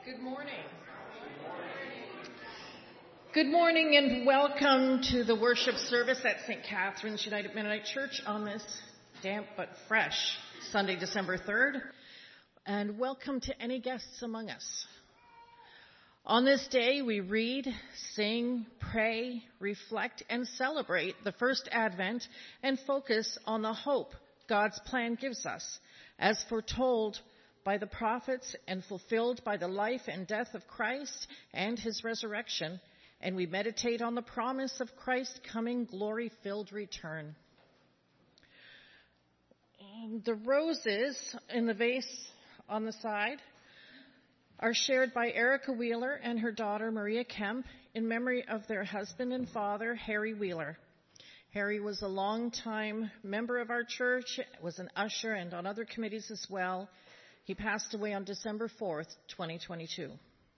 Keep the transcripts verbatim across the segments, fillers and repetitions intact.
Good morning. Good morning and welcome to the worship service at Saint Catherine's United Mennonite Church on this damp but fresh Sunday, December third. And welcome to any guests among us. On this day, we read, sing, pray, reflect, and celebrate the first Advent and focus on the hope God's plan gives us, as foretold by the prophets and fulfilled by the life and death of Christ and his resurrection, and we meditate on the promise of Christ's coming glory-filled return. And the roses in the vase on the side are shared by Erica Wheeler and her daughter Maria Kemp in memory of their husband and father, Harry Wheeler. Harry was a long-time member of our church, was an usher, and on other committees as well. He passed away on December fourth, twenty twenty-two.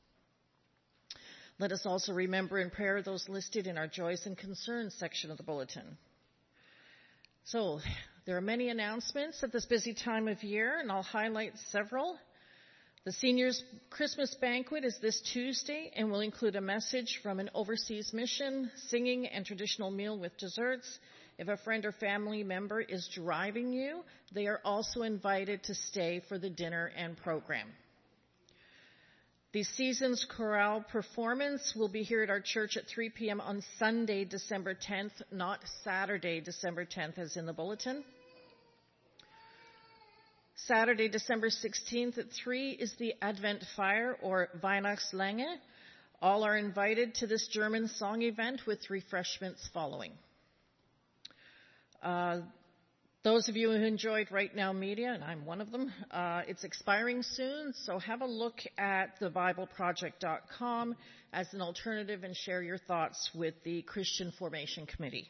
Let us also remember in prayer those listed in our Joys and Concerns section of the bulletin. So, there are many announcements at this busy time of year, and I'll highlight several. The Seniors Christmas Banquet is this Tuesday and will include a message from an overseas mission, singing, and traditional meal with desserts. If a friend or family member is driving you, they are also invited to stay for the dinner and program. The Seasons Chorale performance will be here at our church at three p.m. on Sunday, December tenth, not Saturday, December tenth, as in the bulletin. Saturday, December sixteenth at three is the Advent Fire, or Weihnachtslänge. All are invited to this German song event with refreshments following. Uh, those of you who enjoyed Right Now Media, and I'm one of them, uh, it's expiring soon, so have a look at the bible project dot com as an alternative and share your thoughts with the Christian Formation Committee.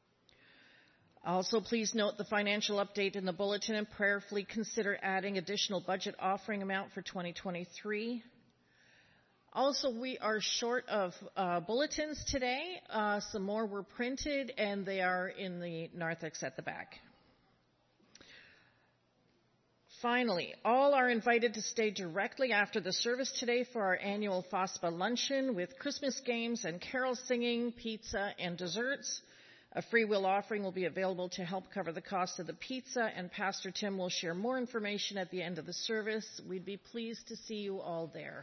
Also, please note the financial update in the bulletin and prayerfully consider adding additional budget offering amount for twenty twenty-three. Also, we are short of uh, bulletins today. Uh, some more were printed, and they are in the narthex at the back. Finally, all are invited to stay directly after the service today for our annual FOSPA luncheon with Christmas games and carol singing, pizza, and desserts. A free will offering will be available to help cover the cost of the pizza, and Pastor Tim will share more information at the end of the service. We'd be pleased to see you all there.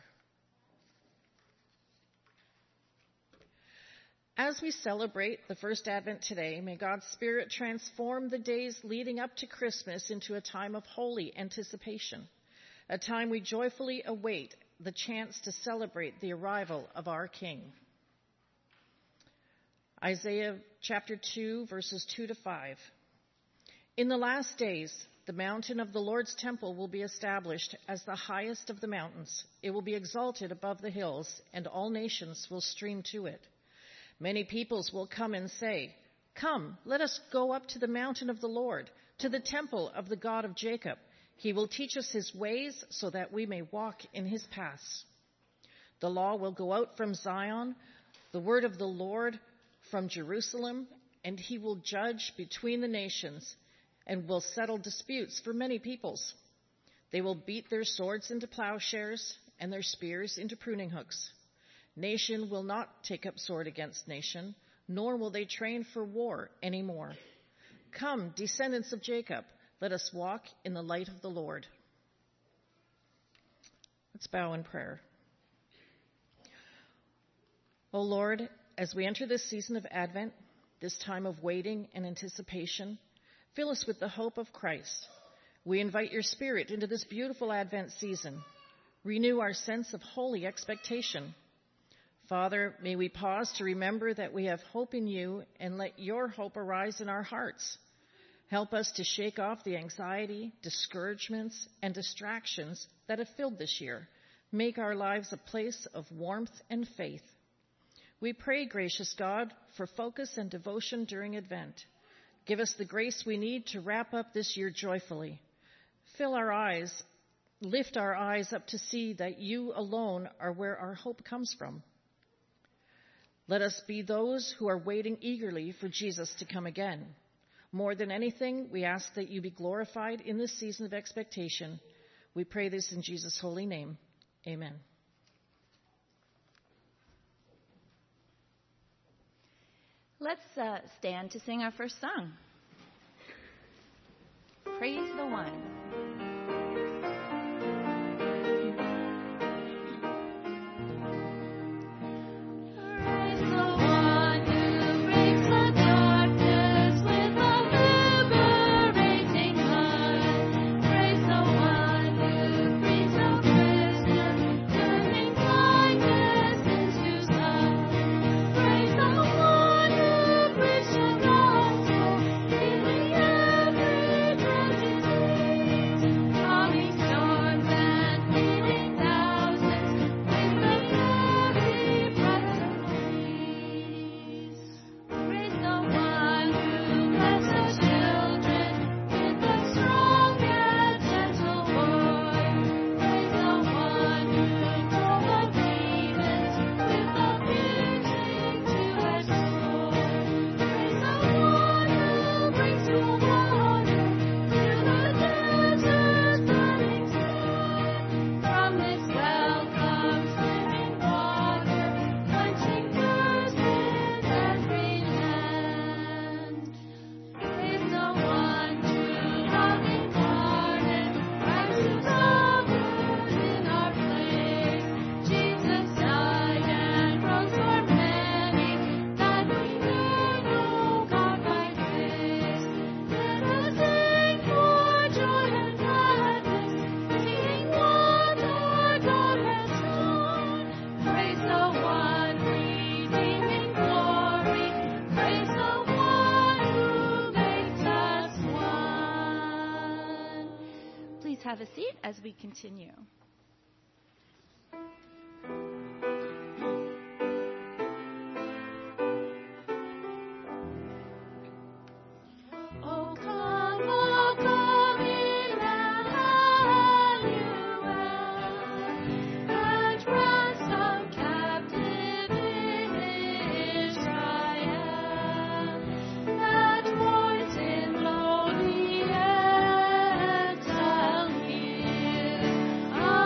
As we celebrate the first Advent today, may God's Spirit transform the days leading up to Christmas into a time of holy anticipation, a time we joyfully await the chance to celebrate the arrival of our King. Isaiah chapter two, verses two to five. In the last days, the mountain of the Lord's temple will be established as the highest of the mountains. It will be exalted above the hills, and all nations will stream to it. Many peoples will come and say, "Come, let us go up to the mountain of the Lord, to the temple of the God of Jacob. He will teach us his ways so that we may walk in his paths." The law will go out from Zion, the word of the Lord from Jerusalem, and he will judge between the nations and will settle disputes for many peoples. They will beat their swords into plowshares and their spears into pruning hooks. Nation will not take up sword against nation, nor will they train for war anymore. Come, descendants of Jacob, let us walk in the light of the Lord. Let's bow in prayer. O Lord, as we enter this season of Advent, this time of waiting and anticipation, fill us with the hope of Christ. We invite your Spirit into this beautiful Advent season. Renew our sense of holy expectation. Father, may we pause to remember that we have hope in you and let your hope arise in our hearts. Help us to shake off the anxiety, discouragements, and distractions that have filled this year. Make our lives a place of warmth and faith. We pray, gracious God, for focus and devotion during Advent. Give us the grace we need to wrap up this year joyfully. Fill our eyes, lift our eyes up to see that you alone are where our hope comes from. Let us be those who are waiting eagerly for Jesus to come again. More than anything, we ask that you be glorified in this season of expectation. We pray this in Jesus' holy name. Amen. Let's uh, stand to sing our first song. Praise the One. Have a seat as we continue. Oh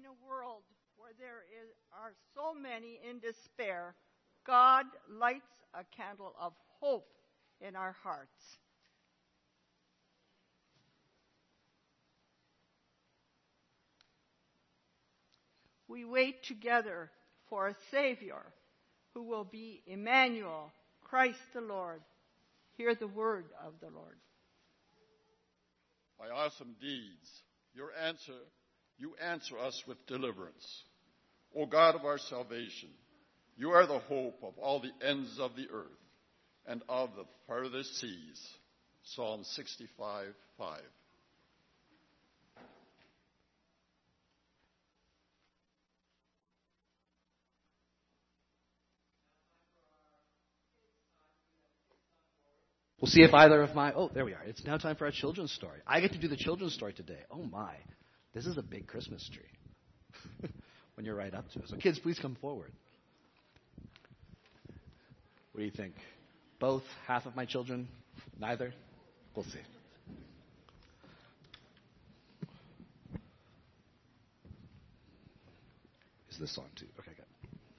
in a world where there is, are so many in despair, God lights a candle of hope in our hearts. We wait together for a Savior who will be Emmanuel, Christ the Lord. Hear the word of the Lord. By awesome deeds, your answer, you answer us with deliverance. O God of our salvation, you are the hope of all the ends of the earth and of the farthest seas. Psalm sixty-five, five. We'll see if either of my... Oh, there we are. It's now time for our children's story. I get to do the children's story today. Oh, my. This is a big Christmas tree when you're right up to it. So, kids, please come forward. What do you think? Both? Half of my children? Neither? We'll see. Is this on too? Okay, good.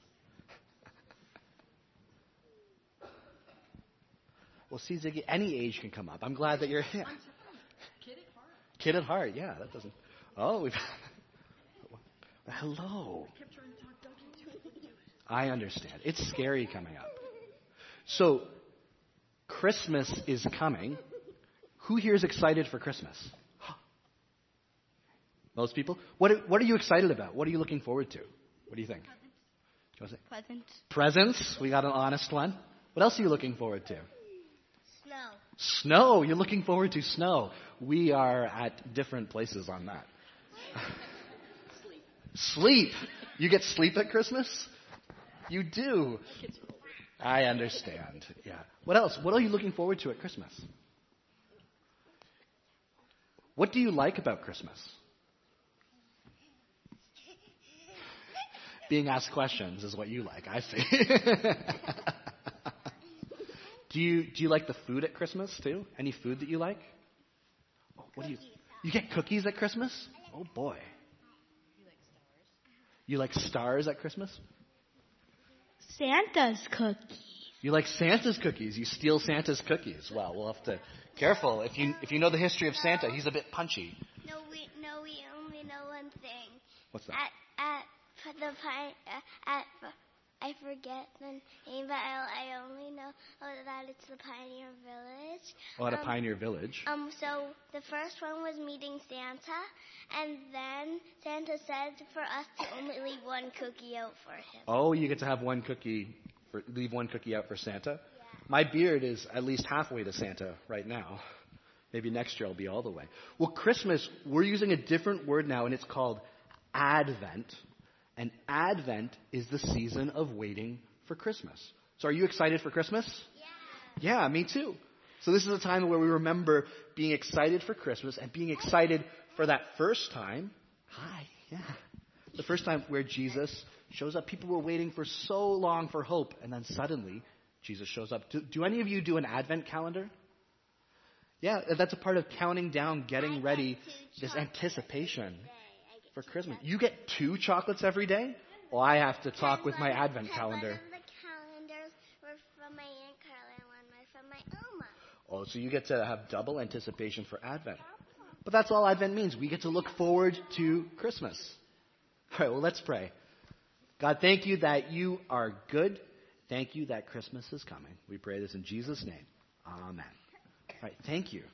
Well, see, Ziggy, any age can come up. I'm glad that you're here. Kid at heart. Kid at heart, yeah, that doesn't... Oh, we've... Hello. I kept trying to talk Dougie to it. I understand. It's scary coming up. So, Christmas is coming. Who here is excited for Christmas? Most people? What, what are you excited about? What are you looking forward to? What do you think? Presents. Presents. Presents? We got an honest one. What else are you looking forward to? Snow. Snow. You're looking forward to snow. We are at different places on that. Sleep. Sleep. You get sleep at Christmas? You do. I understand. Yeah. What else? What are you looking forward to at Christmas? What do you like about Christmas? Being asked questions is what you like, I see. do you do you like the food at Christmas too? Any food that you like? Oh, what do you You get cookies at Christmas? Oh boy. You like stars at Christmas? Santa's cookies. You like Santa's cookies. You steal Santa's cookies. Well, we'll have to careful. If you if you know the history of Santa, he's a bit punchy. No, we no, we only know one thing. What's that? At at the pine uh, at I forget the name, but I, I only know oh, that it's the Pioneer Village. Oh, at a um, Pioneer Village. Um. So the first one was meeting Santa, and then Santa said for us to only leave one cookie out for him. Oh, you get to have one cookie, for, leave one cookie out for Santa? Yeah. My beard is at least halfway to Santa right now. Maybe next year I'll be all the way. Well, Christmas, we're using a different word now, and it's called Advent. And Advent is the season of waiting for Christmas. So are you excited for Christmas? Yeah. Yeah, me too. So this is a time where we remember being excited for Christmas and being excited for that first time. Hi, yeah. The first time where Jesus shows up. People were waiting for so long for hope, and then suddenly Jesus shows up. Do, do any of you do an Advent calendar? Yeah, that's a part of counting down, getting ready, this anticipation for Christmas. You get two chocolates every day? Well, I have to talk with my Advent calendar. One of the calendars were from my Aunt Carla and one was from my Oma. Oh, so you get to have double anticipation for Advent. But that's all Advent means. We get to look forward to Christmas. All right, well, let's pray. God, thank you that you are good. Thank you that Christmas is coming. We pray this in Jesus' name. Amen. All right, thank you.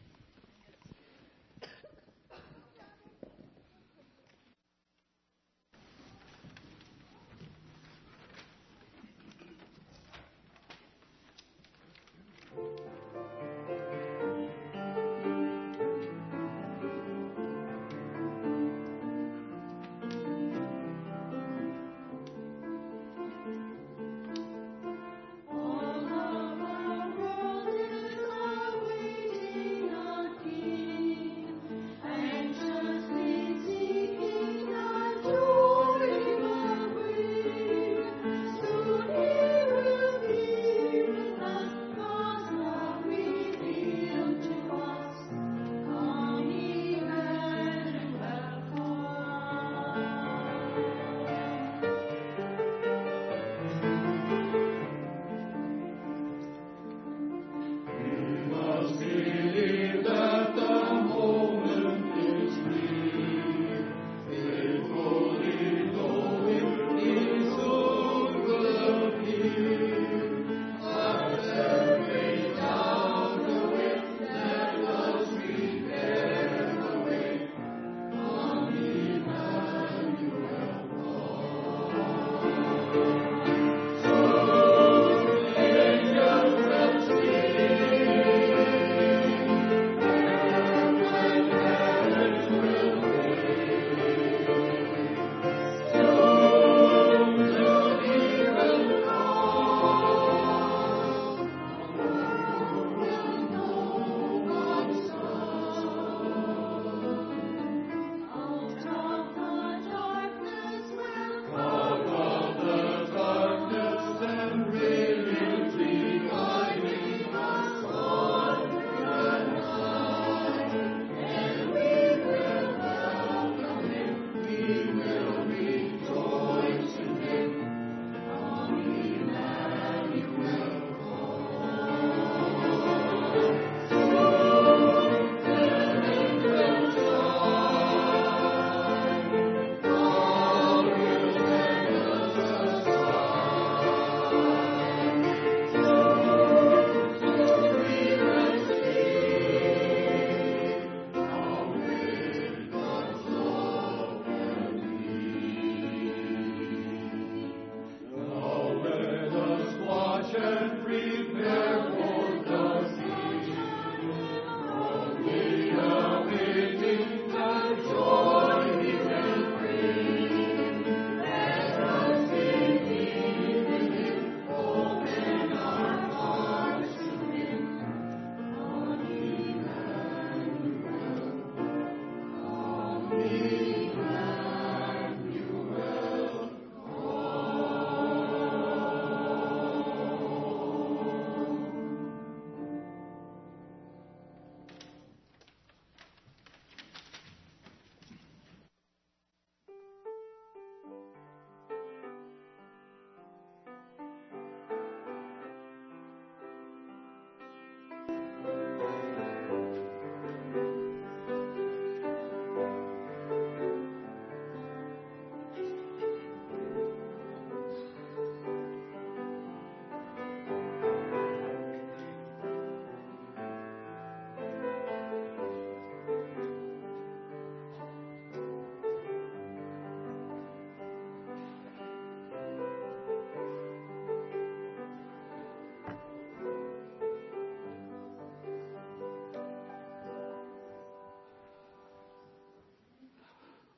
All of our world is awaiting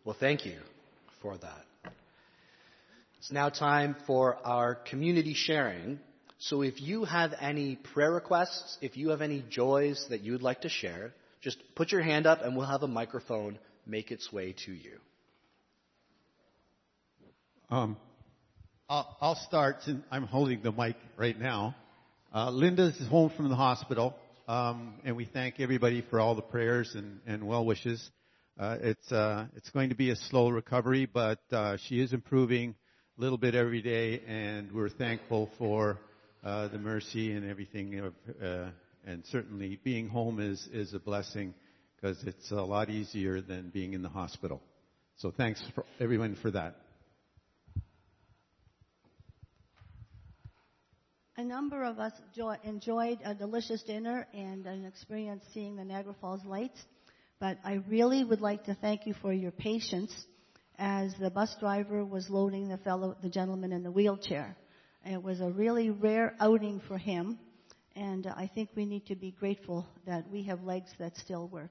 Well, thank you for that. It's now time for our community sharing. So if you have any prayer requests, if you have any joys that you would like to share, just put your hand up and we'll have a microphone make its way to you. Um, I'll, I'll start since I'm holding the mic right now. Uh, Linda's home from the hospital, um, and we thank everybody for all the prayers and, and well wishes. Uh, it's uh, it's going to be a slow recovery, but uh, she is improving a little bit every day, and we're thankful for uh, the mercy and everything. Of, uh, and certainly being home is, is a blessing because it's a lot easier than being in the hospital. So thanks for everyone for that. A number of us jo- enjoyed a delicious dinner and an experience seeing the Niagara Falls lights. But I really would like to thank you for your patience as the bus driver was loading the fellow, the gentleman in the wheelchair. It was a really rare outing for him, and I think we need to be grateful that we have legs that still work.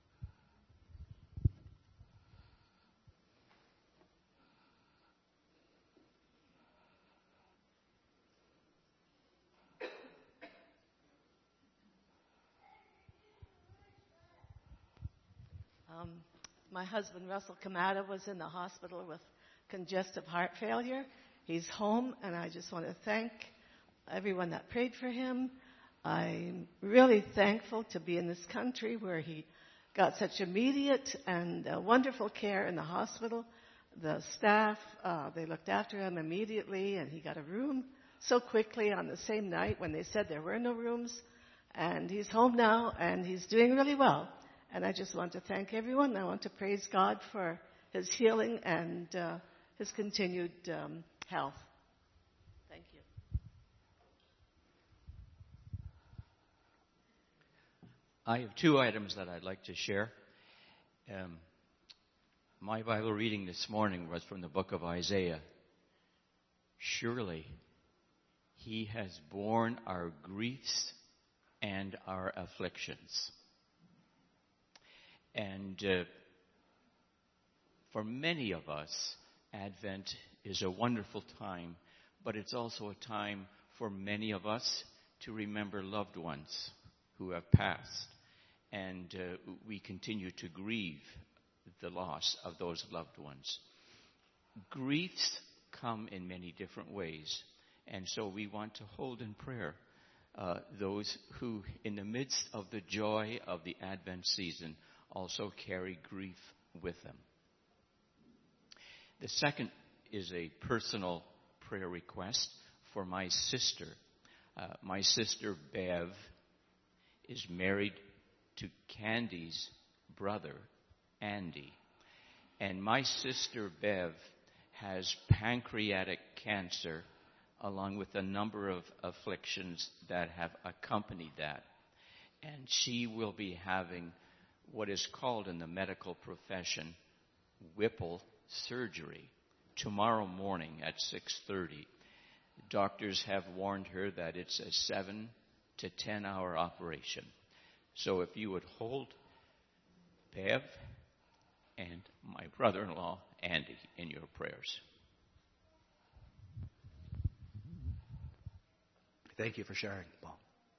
Um, my husband, Russell Kamada, was in the hospital with congestive heart failure. He's home, and I just want to thank everyone that prayed for him. I'm really thankful to be in this country where he got such immediate and uh, wonderful care in the hospital. The staff, uh, they looked after him immediately, and he got a room so quickly on the same night when they said there were no rooms. And he's home now, and he's doing really well. And I just want to thank everyone. I want to praise God for his healing and uh, his continued um, health. Thank you. I have two items that I'd like to share. Um, my Bible reading this morning was from the book of Isaiah. Surely he has borne our griefs and our afflictions. And uh, for many of us, Advent is a wonderful time, but it's also a time for many of us to remember loved ones who have passed. And uh, we continue to grieve the loss of those loved ones. Griefs come in many different ways, and so we want to hold in prayer uh, those who, in the midst of the joy of the Advent season, also carry grief with them. The second is a personal prayer request for my sister. Uh, my sister Bev is married to Candy's brother, Andy. And my sister Bev has pancreatic cancer along with a number of afflictions that have accompanied that. And she will be having what is called in the medical profession Whipple surgery tomorrow morning at six thirty. Doctors have warned her that it's a seven to ten hour operation. So if you would hold Bev and my brother-in-law Andy in your prayers. Thank you for sharing, Paul.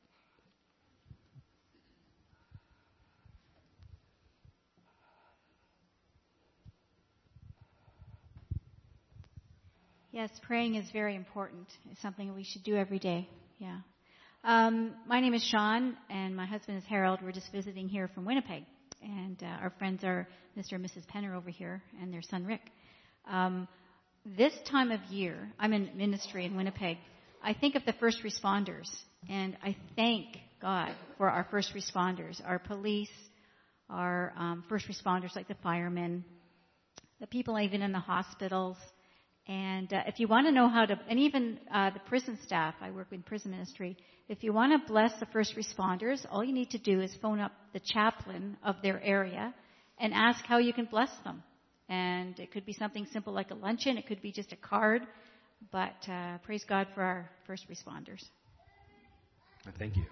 Yes, praying is very important. It's something we should do every day. Yeah. Um, my name is Sean, and my husband is Harold. We're just visiting here from Winnipeg. And uh, our friends are Mister and Missus Penner over here and their son Rick. Um, this time of year, I'm in ministry in Winnipeg. I think of the first responders, and I thank God for our first responders, our police, our um, first responders like the firemen, the people even in the hospitals. And uh, if you want to know how to, and even uh, the prison staff, I work in prison ministry, if you want to bless the first responders, all you need to do is phone up the chaplain of their area and ask how you can bless them. And it could be something simple like a luncheon. It could be just a card. But uh, praise God for our first responders. Thank you.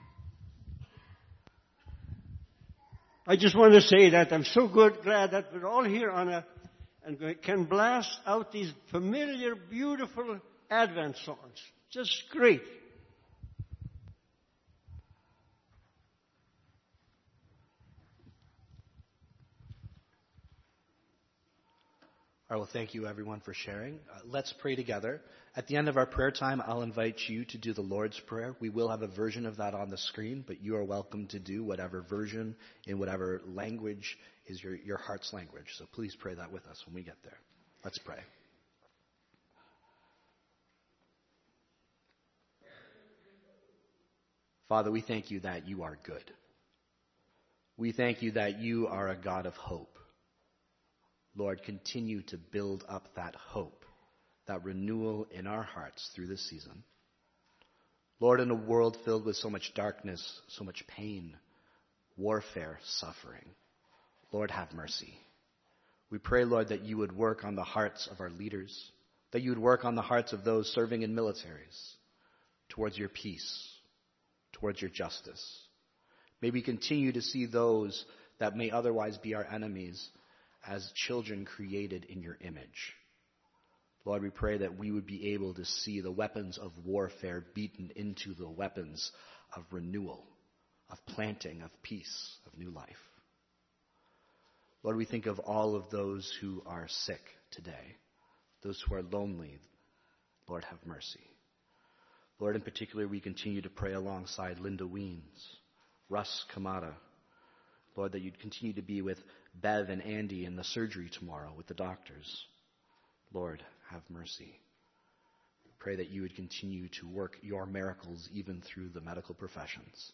I just want to say that I'm so good, glad that we're all here on a and can blast out these familiar, beautiful Advent songs. Just great. All right, well, thank you, everyone, for sharing. Uh, let's pray together. At the end of our prayer time, I'll invite you to do the Lord's Prayer. We will have a version of that on the screen, but you are welcome to do whatever version in whatever language is your, your heart's language. So please pray that with us when we get there. Let's pray. Father, we thank you that you are good. We thank you that you are a God of hope. Lord, continue to build up that hope, that renewal in our hearts through this season. Lord, in a world filled with so much darkness, so much pain, warfare, suffering, Lord, have mercy. We pray, Lord, that you would work on the hearts of our leaders, that you would work on the hearts of those serving in militaries towards your peace, towards your justice. May we continue to see those that may otherwise be our enemies as children created in your image. Lord, we pray that we would be able to see the weapons of warfare beaten into the weapons of renewal, of planting, of peace, of new life. Lord, we think of all of those who are sick today, those who are lonely. Lord, have mercy. Lord, in particular, we continue to pray alongside Linda Weens, Russ Kamada. Lord, that you'd continue to be with Bev and Andy in the surgery tomorrow with the doctors. Lord, have mercy. Pray that you would continue to work your miracles even through the medical professions.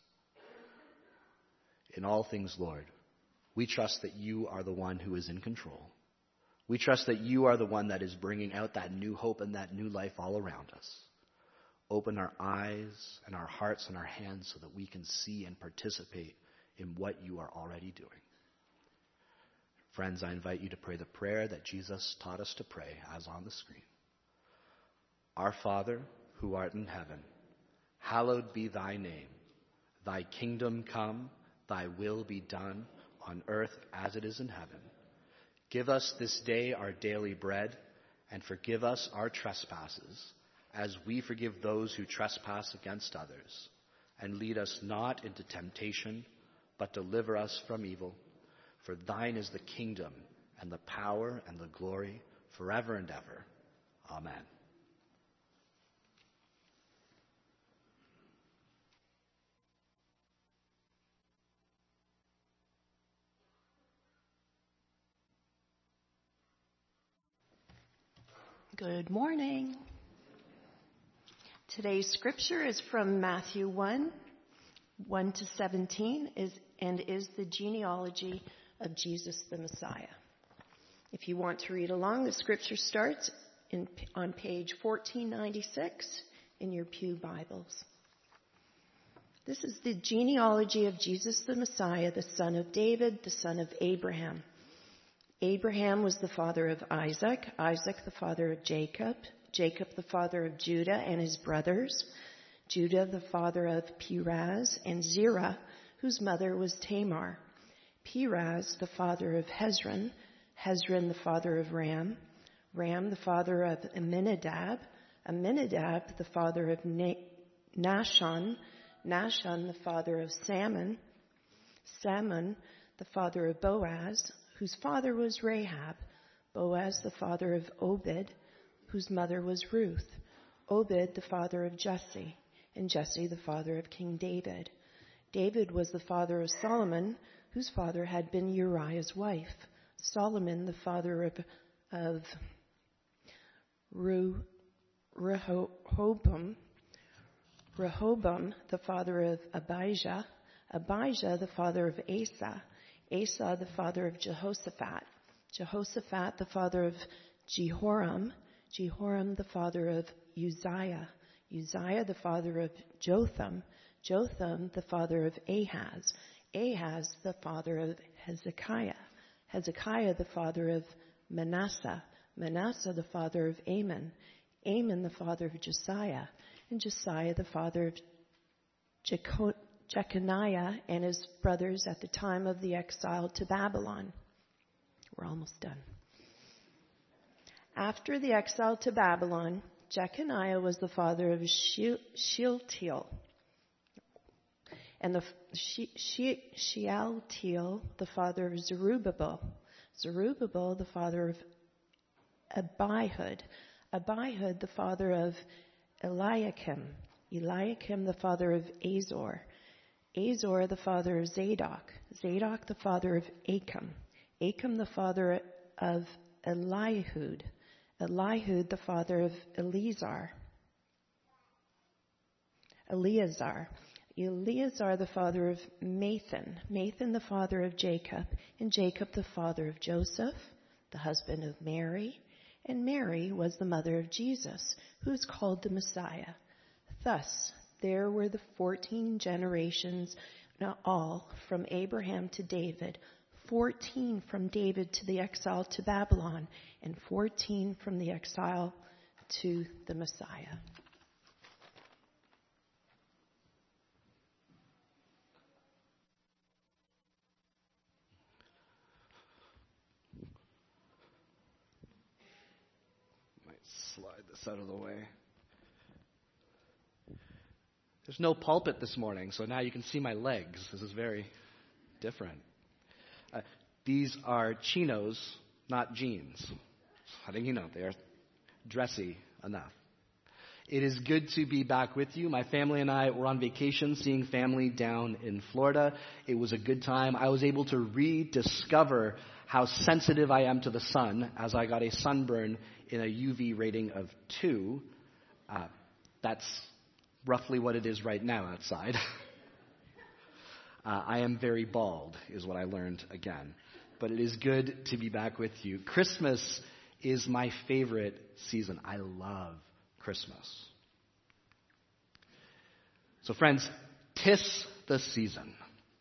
In all things, Lord, we trust that you are the one who is in control. We trust that you are the one that is bringing out that new hope and that new life all around us. Open our eyes and our hearts and our hands so that we can see and participate in what you are already doing. Friends, I invite you to pray the prayer that Jesus taught us to pray as on the screen. Our Father, who art in heaven, hallowed be thy name. Thy kingdom come, thy will be done on earth as it is in heaven. Give us this day our daily bread, and forgive us our trespasses, as we forgive those who trespass against others. And lead us not into temptation, but deliver us from evil. For thine is the kingdom, and the power, and the glory, forever and ever. Amen. Good morning. Today's scripture is from Matthew one, one to seventeen, is, and is the genealogy of Jesus the Messiah. If you want to read along, the scripture starts in, on page fourteen ninety-six in your pew Bibles. This is the genealogy of Jesus the Messiah, the son of David, the son of Abraham. Abraham was the father of Isaac, Isaac the father of Jacob, Jacob the father of Judah and his brothers, Judah the father of Perez and Zerah, whose mother was Tamar, Perez the father of Hezron, Hezron the father of Ram, Ram the father of Amminadab, Amminadab the father of Na- Nahshon, Nahshon the father of Salmon, Salmon the father of Boaz, whose father was Rahab, Boaz the father of Obed, whose mother was Ruth, Obed the father of Jesse, and Jesse the father of King David. David was the father of Solomon, whose father had been Uriah's wife. Solomon the father of, of Ru, Rehoboam, Rehoboam the father of Abijah, Abijah the father of Asa, Asa the father of Jehoshaphat, Jehoshaphat the father of Jehoram, Jehoram the father of Uzziah, Uzziah the father of Jotham, Jotham the father of Ahaz, Ahaz the father of Hezekiah, Hezekiah the father of Manasseh, Manasseh the father of Amon, Amon the father of Josiah, and Josiah the father of Jecho- Jeconiah and his brothers at the time of the exile to Babylon. We're almost done. after the exile to Babylon, Jeconiah was the father of Shealtiel, and the she, she, Shealtiel, the father of Zerubbabel. Zerubbabel, the father of Abihud. Abihud, the father of Eliakim. Eliakim, the father of Azor. Azor, the father of Zadok. Zadok, the father of Achim. Achim, the father of Elihud. Elihud, the father of Eleazar. Eleazar. Eleazar, the father of Mathan. Mathan, the father of Jacob. And Jacob, the father of Joseph, the husband of Mary. And Mary was the mother of Jesus, who is called the Messiah. Thus, there were the fourteen generations, not all, from Abraham to David, fourteen from David to the exile to Babylon, and fourteen from the exile to the Messiah. Might slide this out of the way. There's no pulpit this morning, so now you can see my legs. This is very different. Uh, these are chinos, not jeans. I think you know they are dressy enough. It is good to be back with you. My family and I were on vacation seeing family down in Florida. It was a good time. I was able to rediscover how sensitive I am to the sun as I got a sunburn in a U V rating of two. Uh, that's roughly what it is right now outside. uh, I am very bald, is what I learned again. But it is good to be back with you. Christmas is my favorite season. I love Christmas. So friends, 'tis the season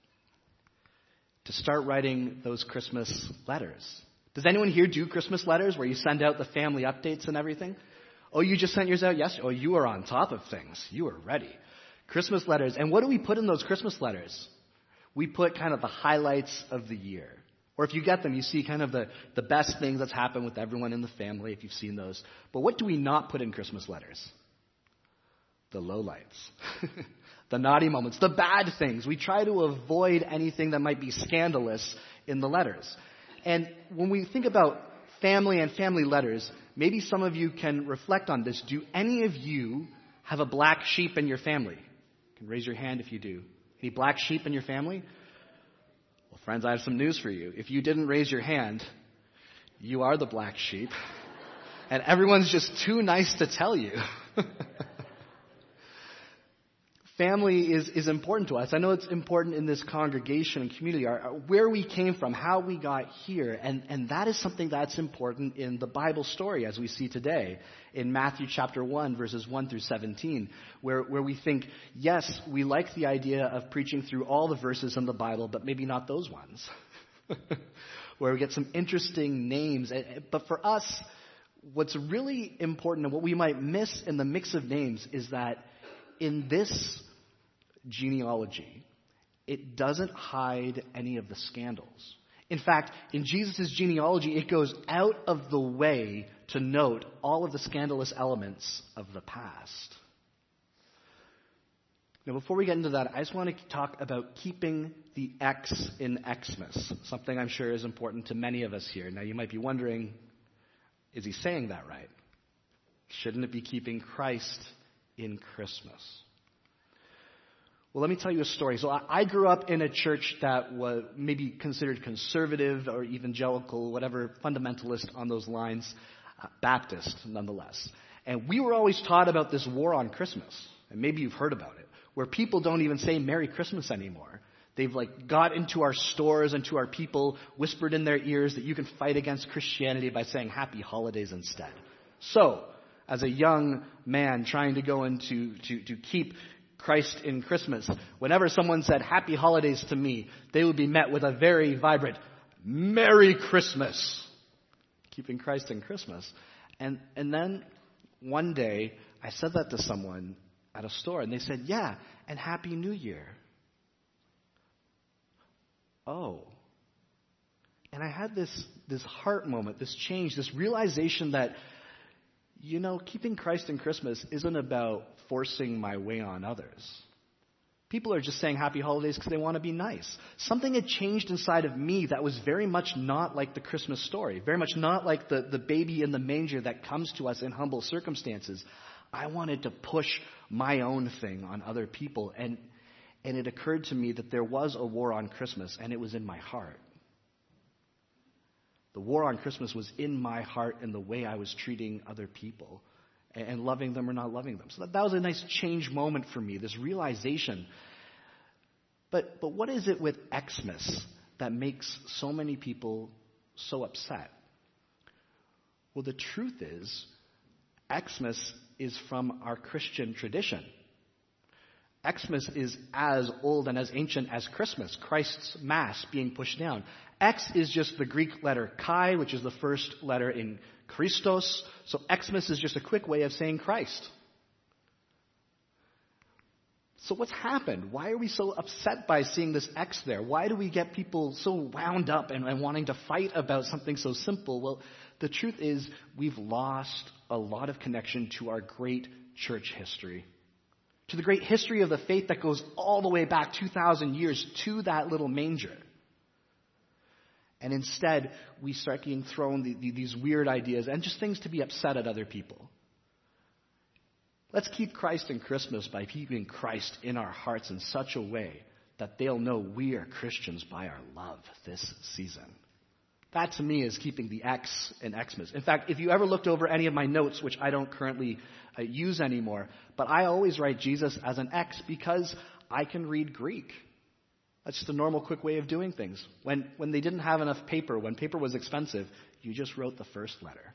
to start writing those Christmas letters. Does anyone here do Christmas letters where you send out the family updates and everything? Oh, you just sent yours out yesterday? Oh, you are on top of things. You are ready. Christmas letters. And what do we put in those Christmas letters? We put kind of the highlights of the year. Or if you get them, you see kind of the, the best things that's happened with everyone in the family, if you've seen those. But what do we not put in Christmas letters? The lowlights. The naughty moments. The bad things. We try to avoid anything that might be scandalous in the letters. And when we think about family and family letters, maybe some of you can reflect on this. Do any of you have a black sheep in your family? You can raise your hand if you do. Any black sheep in your family? Well, friends, I have some news for you. If you didn't raise your hand, you are the black sheep. And everyone's just too nice to tell you. Family is, is important to us. I know it's important in this congregation and community, our, where we came from, how we got here. And, and that is something that's important in the Bible story as we see today in Matthew chapter one, verses one through seventeen, where, where we think, yes, we like the idea of preaching through all the verses in the Bible, but maybe not those ones. Where we get some interesting names. But for us, what's really important and what we might miss in the mix of names is that in this genealogy, it doesn't hide any of the scandals. In fact, in Jesus' genealogy, it goes out of the way to note all of the scandalous elements of the past. Now, before we get into that, I just want to talk about keeping the X in Xmas, something I'm sure is important to many of us here. Now, you might be wondering, is he saying that right? Shouldn't it be keeping Christ in Christmas? Well, let me tell you a story. So I, I grew up in a church that was maybe considered conservative or evangelical, whatever, fundamentalist on those lines, uh, Baptist nonetheless. And we were always taught about this war on Christmas. And maybe you've heard about it, where people don't even say Merry Christmas anymore. They've like got into our stores and to our people, whispered in their ears that you can fight against Christianity by saying Happy Holidays instead. So, as a young man trying to go into to, to keep Christ in Christmas, whenever someone said Happy Holidays to me, they would be met with a very vibrant Merry Christmas, keeping Christ in Christmas. And and then one day I said that to someone at a store, and they said, yeah, and Happy New Year. Oh. And I had this this heart moment, this change, this realization that you know, keeping Christ in Christmas isn't about forcing my way on others. People are just saying happy holidays because they want to be nice. Something had changed inside of me that was very much not like the Christmas story, very much not like the, the baby in the manger that comes to us in humble circumstances. I wanted to push my own thing on other people, and and it occurred to me that there was a war on Christmas, and it was in my heart. The war on Christmas was in my heart in the way I was treating other people and loving them or not loving them. So that, that was a nice change moment for me, this realization. But but what is it with Xmas that makes so many people so upset? Well, the truth is, Xmas is from our Christian tradition. Xmas is as old and as ancient as Christmas, Christ's Mass being pushed down. X is just the Greek letter chi, which is the first letter in Christos. So Xmas is just a quick way of saying Christ. So what's happened? Why are we so upset by seeing this X there? Why do we get people so wound up and, and wanting to fight about something so simple? Well, the truth is we've lost a lot of connection to our great church history, to the great history of the faith that goes all the way back two thousand years to that little manger. And instead, we start getting thrown the, the, these weird ideas and just things to be upset at other people. Let's keep Christ in Christmas by keeping Christ in our hearts in such a way that they'll know we are Christians by our love this season. That, to me, is keeping the X in Xmas. In fact, if you ever looked over any of my notes, which I don't currently uh, use anymore, but I always write Jesus as an X because I can read Greek. That's just a normal, quick way of doing things. When when they didn't have enough paper, when paper was expensive, you just wrote the first letter.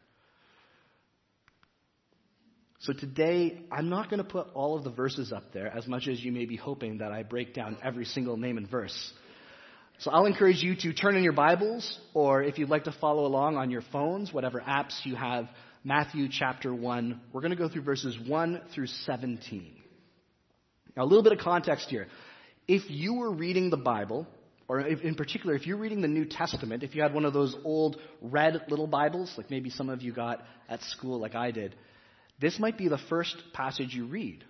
So today, I'm not going to put all of the verses up there as much as you may be hoping that I break down every single name and verse. So I'll encourage you to turn in your Bibles, or if you'd like to follow along on your phones, whatever apps you have, Matthew chapter one. We're going to go through verses one through seventeen. Now, a little bit of context here. If you were reading the Bible, or if, in particular, if you're reading the New Testament, if you had one of those old red little Bibles, like maybe some of you got at school like I did, this might be the first passage you read.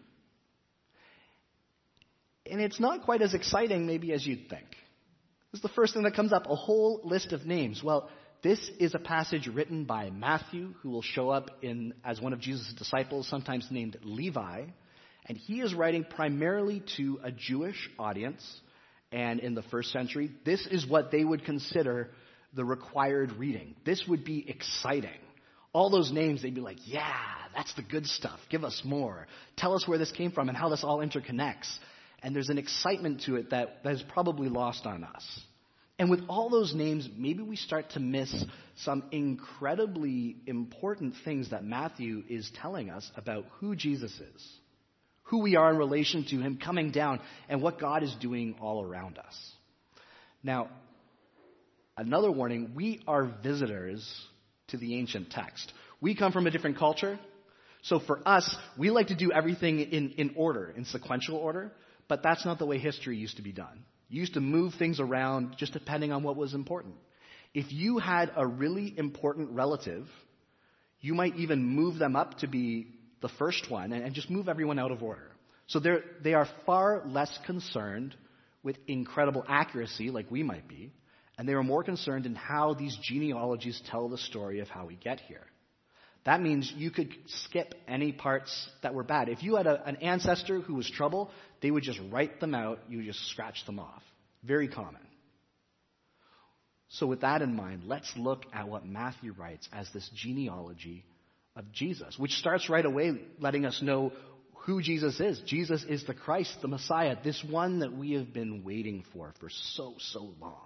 And it's not quite as exciting maybe as you'd think. This is the first thing that comes up, a whole list of names. Well, this is a passage written by Matthew, who will show up in as one of Jesus' disciples, sometimes named Levi. And he is writing primarily to a Jewish audience. And in the first century, this is what they would consider the required reading. This would be exciting. All those names, they'd be like, yeah, that's the good stuff. Give us more. Tell us where this came from and how this all interconnects. And there's an excitement to it that, that is probably lost on us. And with all those names, maybe we start to miss some incredibly important things that Matthew is telling us about who Jesus is, who we are in relation to him coming down, and what God is doing all around us. Now, another warning, we are visitors to the ancient text. We come from a different culture. So for us, we like to do everything in, in order, in sequential order, but that's not the way history used to be done. You used to move things around just depending on what was important. If you had a really important relative, you might even move them up to be the first one and, and just move everyone out of order. So they're, they are far less concerned with incredible accuracy like we might be, and they are more concerned in how these genealogies tell the story of how we get here. That means you could skip any parts that were bad. If you had a, an ancestor who was trouble, they would just write them out. You would just scratch them off. Very common. So with that in mind, let's look at what Matthew writes as this genealogy of Jesus, which starts right away letting us know who Jesus is. Jesus is the Christ, the Messiah, this one that we have been waiting for for so, so long.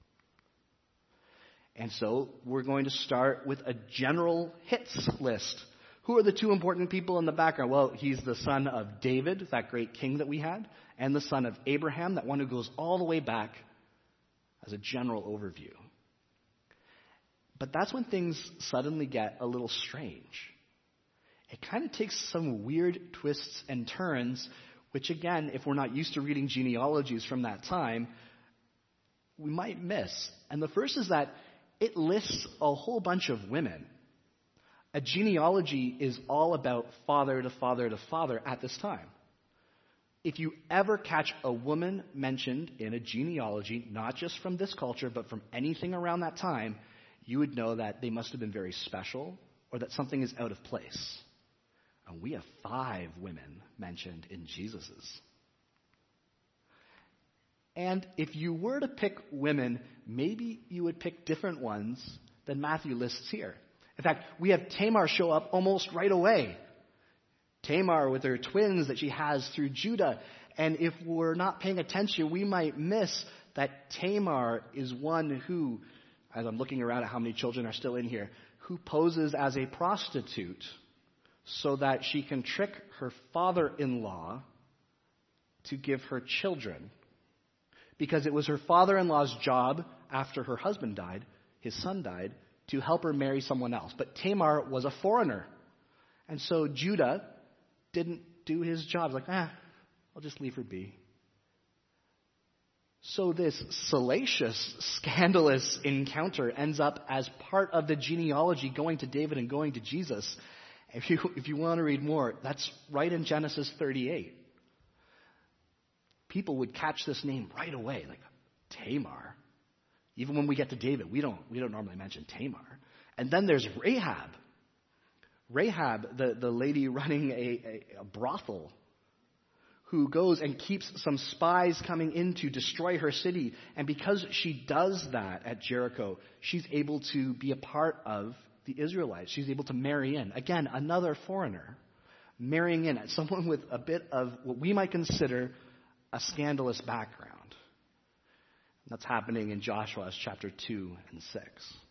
And so we're going to start with a general hits list. Who are the two important people in the background? Well, he's the son of David, that great king that we had, and the son of Abraham, that one who goes all the way back as a general overview. But that's when things suddenly get a little strange. It kind of takes some weird twists and turns, which again, if we're not used to reading genealogies from that time, we might miss. And the first is that it lists a whole bunch of women. A genealogy is all about father to father to father at this time. If you ever catch a woman mentioned in a genealogy, not just from this culture, but from anything around that time, you would know that they must have been very special or that something is out of place. And we have five women mentioned in Jesus's. And if you were to pick women, maybe you would pick different ones than Matthew lists here. In fact, we have Tamar show up almost right away. Tamar with her twins that she has through Judah. And if we're not paying attention, we might miss that Tamar is one who, as I'm looking around at how many children are still in here, who poses as a prostitute so that she can trick her father-in-law to give her children. Because it was her father-in-law's job after her husband died, his son died, to help her marry someone else. But Tamar was a foreigner. And so Judah didn't do his job. Like, ah, I'll just leave her be. So this salacious, scandalous encounter ends up as part of the genealogy going to David and going to Jesus. If you, if you want to read more, that's right in Genesis thirty-eight. People would catch this name right away, like Tamar. Even when we get to David, we don't we don't normally mention Tamar. And then there's Rahab. Rahab, the, the lady running a, a, a brothel, who goes and keeps some spies coming in to destroy her city. And because she does that at Jericho, she's able to be a part of the Israelites. She's able to marry in. Again, another foreigner marrying in, someone with a bit of what we might consider a scandalous background. That's happening in Joshua chapter two and six.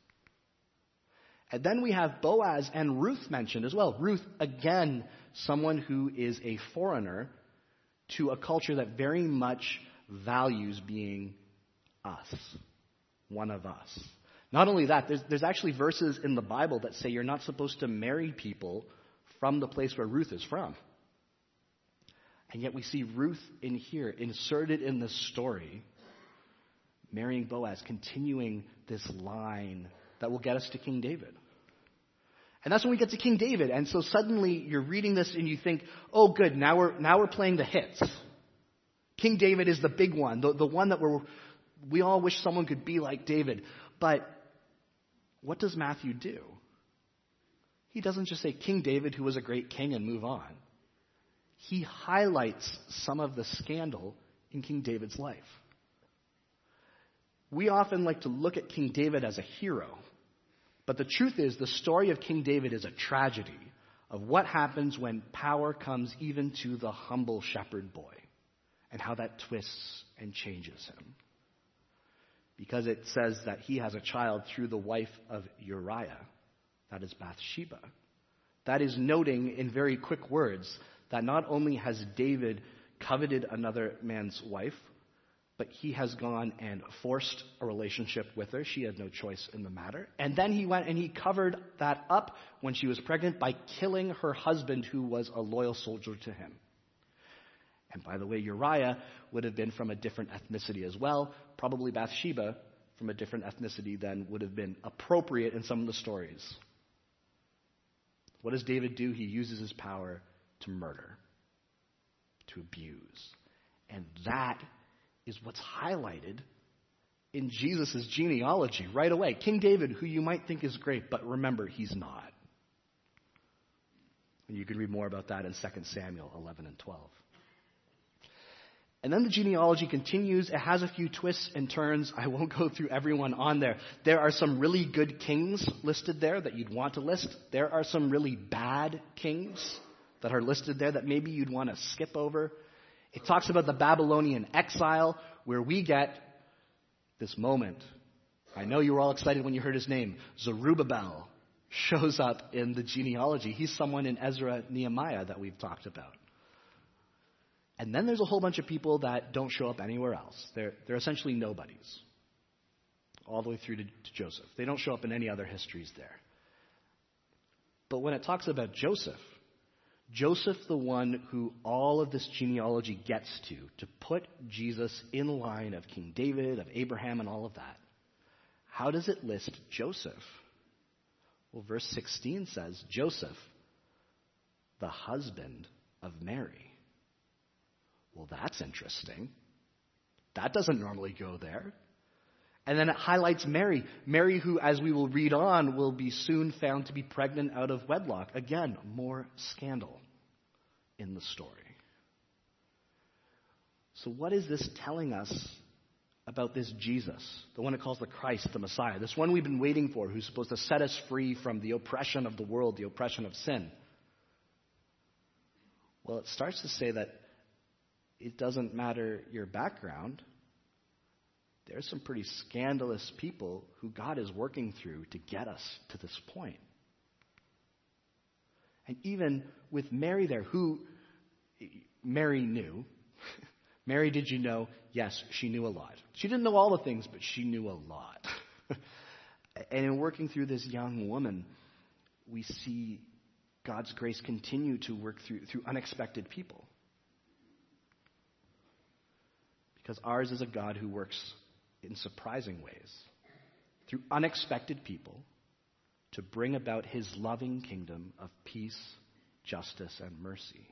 And then we have Boaz and Ruth mentioned as well. Ruth, again, someone who is a foreigner to a culture that very much values being us, one of us. Not only that, there's, there's actually verses in the Bible that say you're not supposed to marry people from the place where Ruth is from. And yet we see Ruth in here, inserted in this story, marrying Boaz, continuing this line that will get us to King David. And that's when we get to King David. And so suddenly you're reading this and you think, oh good, now we're now we're playing the hits. King David is the big one, the, the one that we're, we all wish someone could be like David. But what does Matthew do? He doesn't just say King David, who was a great king, and move on. He highlights some of the scandal in King David's life. We often like to look at King David as a hero. But the truth is, the story of King David is a tragedy of what happens when power comes even to the humble shepherd boy and how that twists and changes him. Because it says that he has a child through the wife of Uriah, that is Bathsheba. That is noting in very quick words that not only has David coveted another man's wife, but he has gone and forced a relationship with her. She had no choice in the matter. And then he went and he covered that up when she was pregnant by killing her husband, who was a loyal soldier to him. And by the way, Uriah would have been from a different ethnicity as well. Probably Bathsheba from a different ethnicity than would have been appropriate in some of the stories. What does David do? He uses his power to murder, to abuse. And that is what's highlighted in Jesus' genealogy right away. King David, who you might think is great, but remember, he's not. And you can read more about that in Second Samuel eleven and twelve. And then the genealogy continues. It has a few twists and turns. I won't go through everyone on there. There are some really good kings listed there that you'd want to list. There are some really bad kings that are listed there that maybe you'd want to skip over. It talks about the Babylonian exile, where we get this moment. I know you were all excited when you heard his name. Zerubbabel shows up in the genealogy. He's someone in Ezra, Nehemiah that we've talked about. And then there's a whole bunch of people that don't show up anywhere else. They're, they're essentially nobodies, all the way through to, to Joseph. They don't show up in any other histories there. But when it talks about Joseph, Joseph, the one who all of this genealogy gets to, to put Jesus in line of King David, of Abraham, and all of that, how does it list Joseph? Well, verse sixteen says, Joseph, the husband of Mary. Well, that's interesting. That doesn't normally go there. And then it highlights Mary. Mary, who, as we will read on, will be soon found to be pregnant out of wedlock. Again, more scandal in the story. So what is this telling us about this Jesus, the one it calls the Christ, the Messiah, this one we've been waiting for, who's supposed to set us free from the oppression of the world, the oppression of sin? Well, it starts to say that it doesn't matter your background. There's some pretty scandalous people who God is working through to get us to this point. And even with Mary there, who Mary knew. Mary, did you know? Yes, she knew a lot. She didn't know all the things, but she knew a lot. And in working through this young woman, we see God's grace continue to work through, through unexpected people. Because ours is a God who works in surprising ways, through unexpected people, to bring about his loving kingdom of peace, justice, and mercy.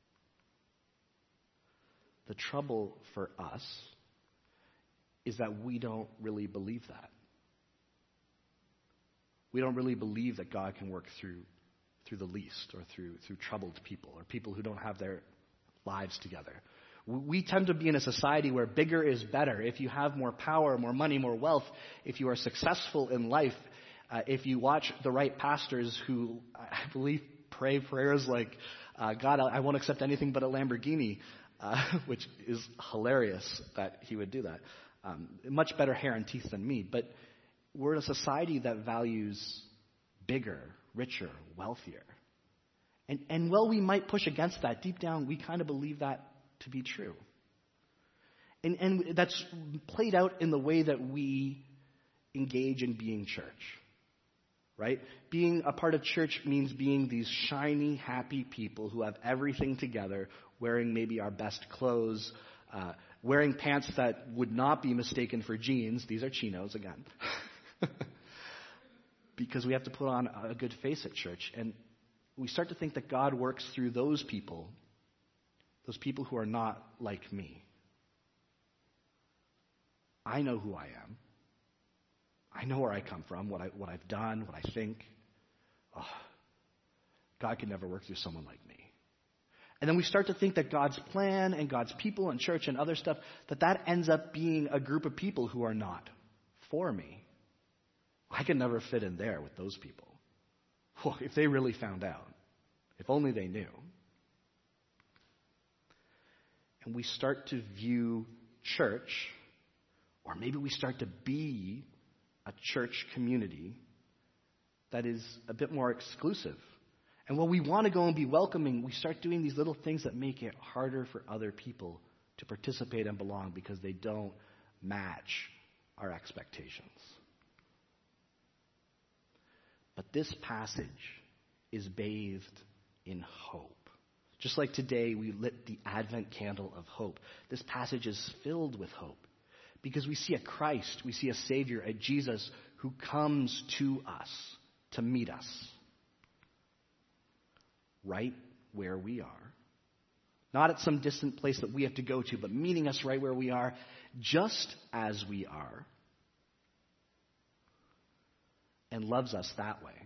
The trouble for us is that we don't really believe that. We don't really believe that God can work through through the least, or through through troubled people, or people who don't have their lives together. We tend to be in a society where bigger is better. If you have more power, more money, more wealth, if you are successful in life, uh, if you watch the right pastors who, I believe, pray prayers like, uh, God, I won't accept anything but a Lamborghini, uh, which is hilarious that he would do that. Um, much better hair and teeth than me. But we're in a society that values bigger, richer, wealthier. And, and while we might push against that, deep down, we kind of believe that to be true. And, and that's played out in the way that we engage in being church, right? Being a part of church means being these shiny, happy people who have everything together, wearing maybe our best clothes, uh, wearing pants that would not be mistaken for jeans. These are chinos again. Because we have to put on a good face at church. And we start to think that God works through those people, those people who are not like me. I know who I am. I know where I come from, what, I, what I've done, what I think. Oh, God can never work through someone like me. And then we start to think that God's plan and God's people and church and other stuff, that that ends up being a group of people who are not for me. I could never fit in there with those people. Well, if they really found out, if only they knew. And we start to view church, or maybe we start to be a church community that is a bit more exclusive. And while we want to go and be welcoming, we start doing these little things that make it harder for other people to participate and belong because they don't match our expectations. But this passage is bathed in hope. Just like today we lit the Advent candle of hope, this passage is filled with hope because we see a Christ, we see a Savior, a Jesus who comes to us to meet us right where we are. Not at some distant place that we have to go to, but meeting us right where we are, just as we are, and loves us that way.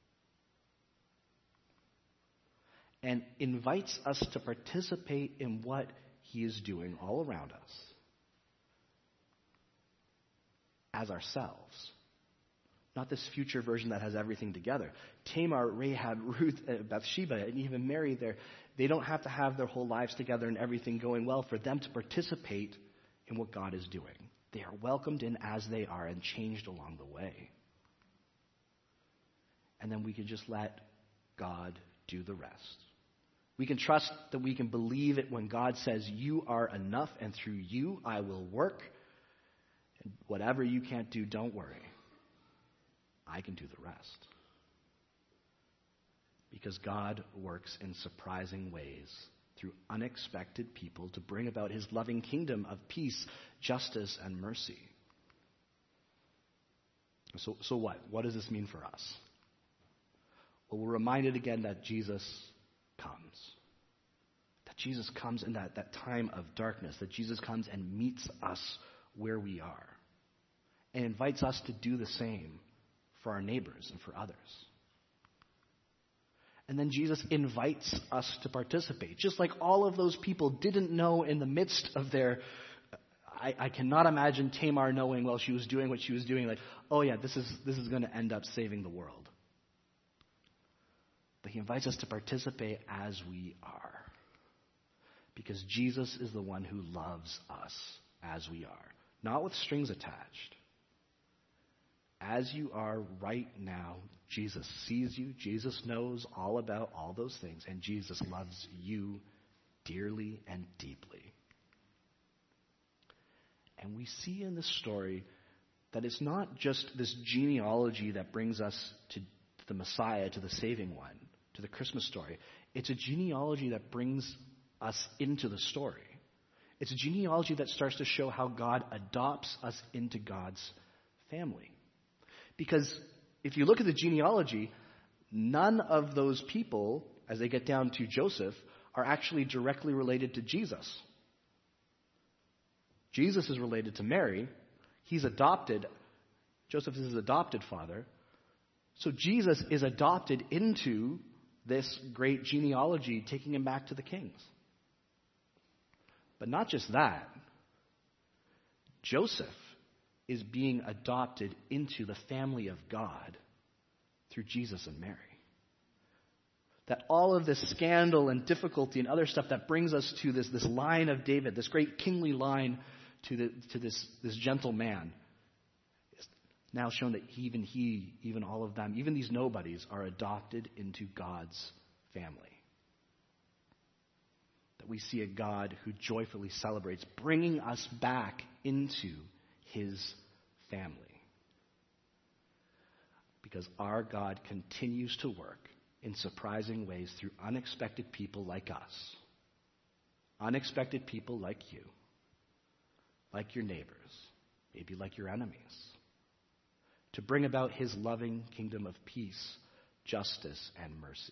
And invites us to participate in what he is doing all around us as ourselves. Not this future version that has everything together. Tamar, Rahab, Ruth, uh, Bathsheba, and even Mary there, they don't have to have their whole lives together and everything going well for them to participate in what God is doing. They are welcomed in as they are and changed along the way. And then we can just let God do the rest. We can trust that we can believe it when God says, you are enough, and through you I will work. And whatever you can't do, don't worry. I can do the rest. Because God works in surprising ways through unexpected people to bring about his loving kingdom of peace, justice, and mercy. So, so what? What does this mean for us? Well, we're reminded again that Jesus comes. That Jesus comes in that, that time of darkness. That Jesus comes and meets us where we are. And invites us to do the same for our neighbors and for others. And then Jesus invites us to participate. Just like all of those people didn't know in the midst of their... I, I cannot imagine Tamar knowing while she was doing what she was doing, like, oh yeah, this is this is going to end up saving the world. But he invites us to participate as we are. Because Jesus is the one who loves us as we are. Not with strings attached. As you are right now, Jesus sees you. Jesus knows all about all those things. And Jesus loves you dearly and deeply. And we see in this story that it's not just this genealogy that brings us to the Messiah, to the saving one, to the Christmas story. It's a genealogy that brings us into the story. It's a genealogy that starts to show how God adopts us into God's family. Because if you look at the genealogy, none of those people, as they get down to Joseph, are actually directly related to Jesus. Jesus is related to Mary. He's adopted. Joseph is his adopted father. So Jesus is adopted into this great genealogy, taking him back to the kings. But not just that. Joseph is being adopted into the family of God through Jesus and Mary. That all of this scandal and difficulty and other stuff that brings us to this, this line of David, this great kingly line to, the, to this, this gentle man, is now shown that he, even he, even all of them, even these nobodies are adopted into God's family. That we see a God who joyfully celebrates bringing us back into his family. Because our God continues to work in surprising ways through unexpected people like us. Unexpected people like you. Like your neighbors. Maybe like your enemies. To bring about his loving kingdom of peace, justice, and mercy.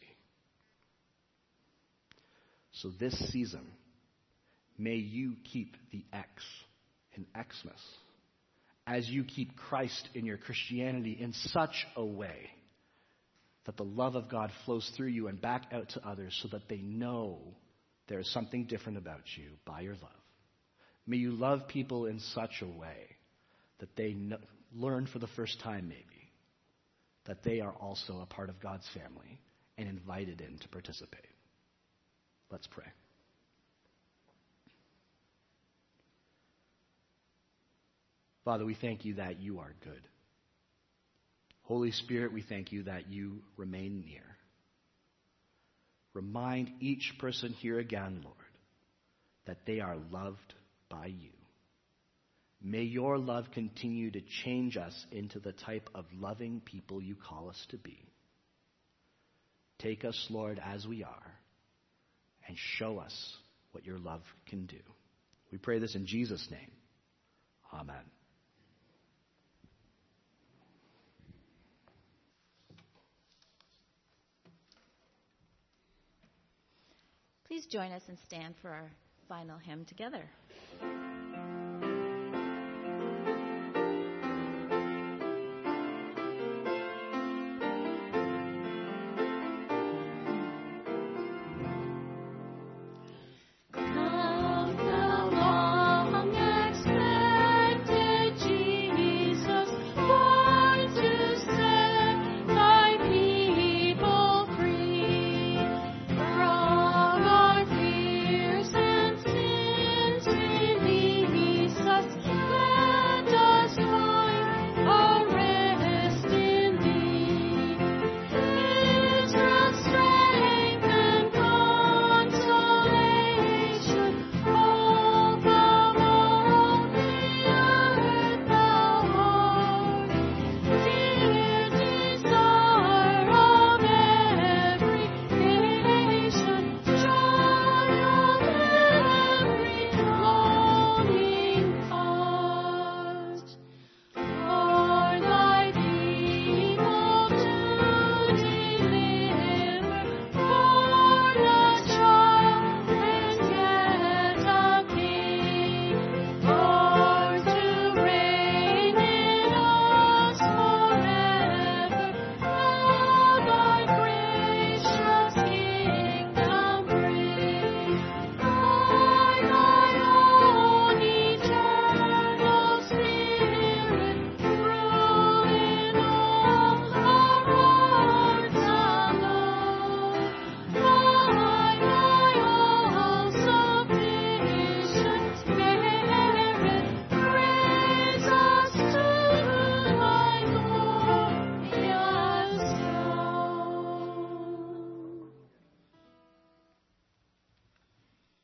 So this season, may you keep the X in Xmas. As you keep Christ in your Christianity in such a way that the love of God flows through you and back out to others so that they know there is something different about you by your love. May you love people in such a way that they know, learn for the first time maybe that they are also a part of God's family and invited in to participate. Let's pray. Father, we thank you that you are good. Holy Spirit, we thank you that you remain near. Remind each person here again, Lord, that they are loved by you. May your love continue to change us into the type of loving people you call us to be. Take us, Lord, as we are, and show us what your love can do. We pray this in Jesus' name. Amen. Please join us and stand for our final hymn together.